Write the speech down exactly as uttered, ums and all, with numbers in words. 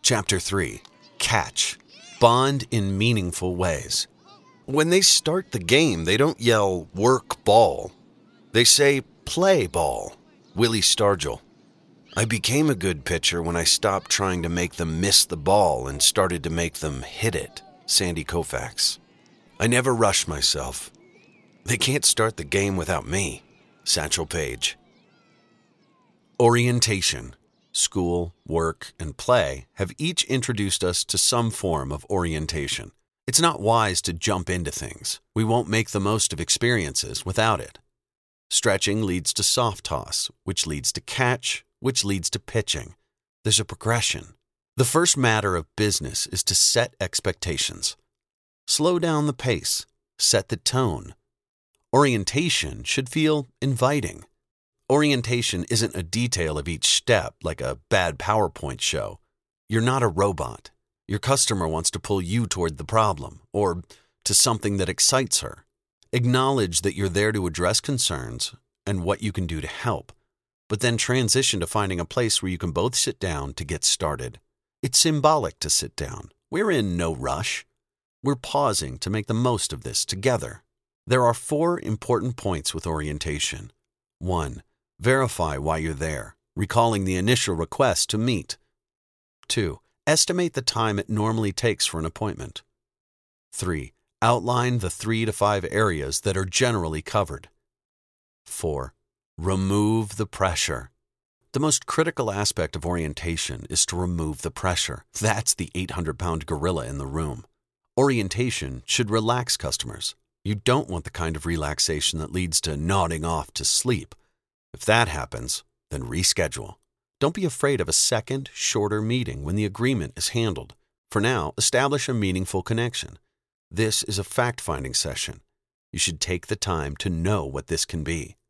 Chapter three. Catch. Bond in meaningful ways. When they start the game, they don't yell, "work ball." They say, "play ball." Willie Stargell. I became a good pitcher when I stopped trying to make them miss the ball and started to make them hit it. Sandy Koufax. I never rush myself. They can't start the game without me. Satchel Paige. Orientation. School, work, and play have each introduced us to some form of orientation. It's not wise to jump into things. We won't make the most of experiences without it. Stretching leads to soft toss, which leads to catch, which leads to pitching. There's a progression. The first matter of business is to set expectations. Slow down the pace. Set the tone. Orientation should feel inviting. Orientation isn't a detail of each step like a bad PowerPoint show. You're not a robot. Your customer wants to pull you toward the problem or to something that excites her. Acknowledge that you're there to address concerns and what you can do to help, but then transition to finding a place where you can both sit down to get started. It's symbolic to sit down. We're in no rush. We're pausing to make the most of this together. There are four important points with orientation. One, verify why you're there, recalling the initial request to meet. Two, estimate the time it normally takes for an appointment. Three, outline the three to five areas that are generally covered. Four, remove the pressure. The most critical aspect of orientation is to remove the pressure. That's the eight hundred pound gorilla in the room. Orientation should relax customers. You don't want the kind of relaxation that leads to nodding off to sleep. If that happens, then reschedule. Don't be afraid of a second, shorter meeting when the agreement is handled. For now, establish a meaningful connection. This is a fact-finding session. You should take the time to know what this can be.